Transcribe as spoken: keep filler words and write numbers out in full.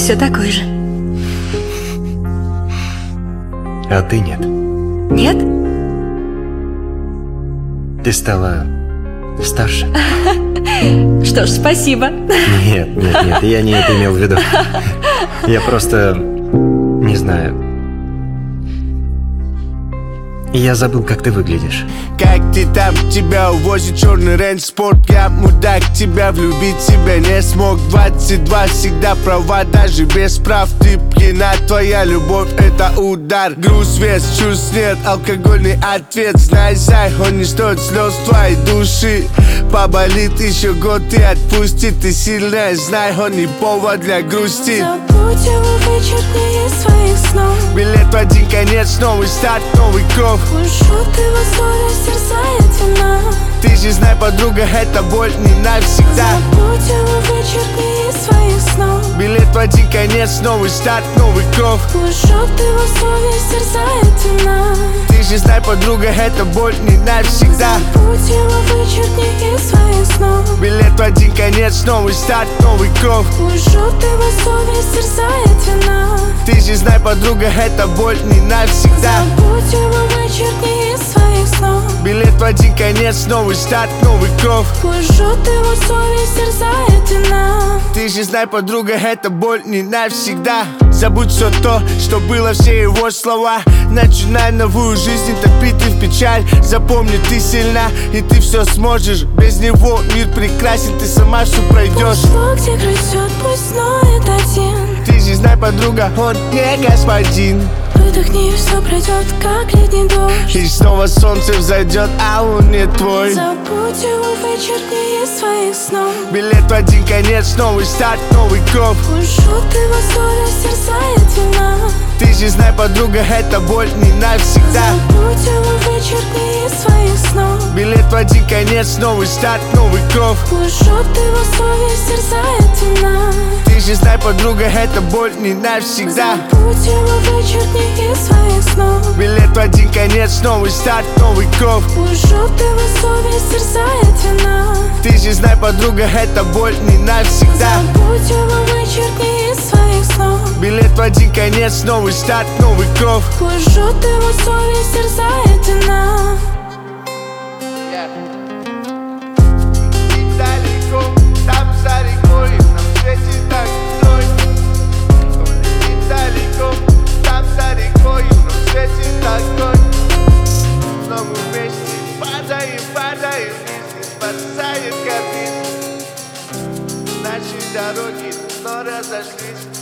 все такой же. А ты нет. Нет? Ты стала старше. Что ж, спасибо. Нет, нет, нет, я не это имел в виду. Я просто... не знаю. Я забыл, как ты выглядишь. Как ты там, тебя увозит черный рейндж спорт. Я мудак, тебя влюбить себя не смог. Двадцать два всегда права, даже без прав. Ты пьяна, твоя любовь это удар. Груз, вес, чувств нет, алкогольный ответ. Знай, зай, он не стоит слез твоей души. Поболит еще год и отпустит. Ты сильная, знай, он не повод для грусти. Забудь его, вычеркни из своих снов. Билет в один конец, новый старт, новый кровь. Уйшел ты во совесть, терзает вина. Ты же знай, подруга, эта боль не навсегда. Забудь его, вычеркни из своих снов. Билет в один конец, новый старт, новый кровь. Уйшел ты во совесть, терзает вина. Ты же знай, подруга, эта боль не навсегда. Забудь его, вычеркни из своих снов. Билет в один конец, новый старт, новый кровь. Уйшел ты во совесть, терзает вина. Ты же знай, подруга, эта боль не навсегда. Забудь его, вычеркни из своих снов. Билет в один конец, новый старт, новый кровь. Уйшел ты во совесть, терзает вина. Ты же знай, подруга, эта боль не навсегда. Забудь все то, что было, все его слова. Начинай новую жизнь, топи ты в печаль. Запомни, ты сильна, и ты все сможешь. Без него мир прекрасен, ты сама все пройдешь. Пошло, где грызет, пусть ноет один. Ты же знай, подруга, он не господин. Выдохни, и все пройдет, как летний дождь. И снова солнце взойдет, а он не твой. Забудь его, вычеркни из своих снов. Билет в один конец, новый старт, новый кровь. Уйшел ты во совесть, терзает вина. Ты же знай, подруга, эта боль не навсегда. Забудь его, вычеркни из своих снов. Билет в один конец, новый старт, новый кровь. Уйшел ты во совесть, терзает вина. Ты же знай, подруга, эта боль не навсегда. Забудь его, вычеркни из своих снов. Билет в один конец, новый старт, новый кровь. Уйшел ты во совесть, терзает вина. Ты же знай, подруга, эта боль не навсегда. Забудь его, вычеркни из своих снов. Билет в один конец, новый старт, новый кровь. Уйшел ты во совесть, терзает вина. Далеко, там за рекой, нам светит огонь. Далеко, там за рекой, нам светит огонь. Но мы вместе падаем, падаем вниз, спасает кабин. Наши дороги, но разошлись.